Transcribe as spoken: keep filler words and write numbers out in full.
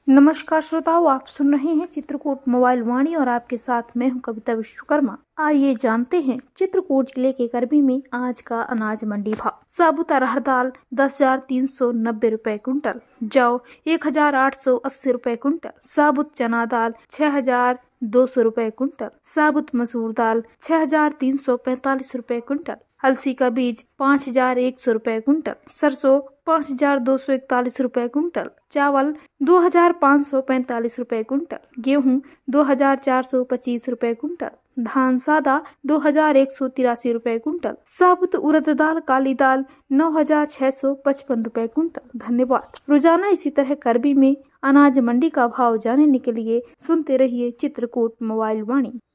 नमस्कार श्रोताओ, आप सुन रहे हैं चित्रकूट मोबाइल वाणी और आपके साथ मैं हूं कविता विश्वकर्मा। आइए जानते हैं चित्रकूट जिले के करबी में आज का अनाज मंडी भाव। साबुत अरहर दाल दस हजार तीन सौ नब्बे रूपए कुंटल, जौ एक हजार आठ सौ अस्सी रूपए कुंटल, साबुत चना दाल छह हजार दो सौ रूपए कुंटल, साबुत मसूर दाल छह हजार तीन सौ पैंतालीस रूपए कुंटल, अलसी का बीज पाँच हजार एक सौ रूपए कुंटल, सरसों पाँच हजार दो सौ इकतालीस रूपए कुंटल, चावल दो हजार पाँच सौ पैंतालीस रूपए कुंटल, गेहूं दो हजार चार सौ पच्चीस रूपए कुंटल, धान सादा दो हजार एक सौ तिरासी रूपए कुंटल, साबुत उड़द दाल काली दाल नौ हजार छह सौ पचपन रूपए कुंटल। धन्यवाद। रोजाना इसी तरह करबी में अनाज मंडी का भाव जानने के लिए सुनते रहिए चित्रकूट मोबाइल वाणी।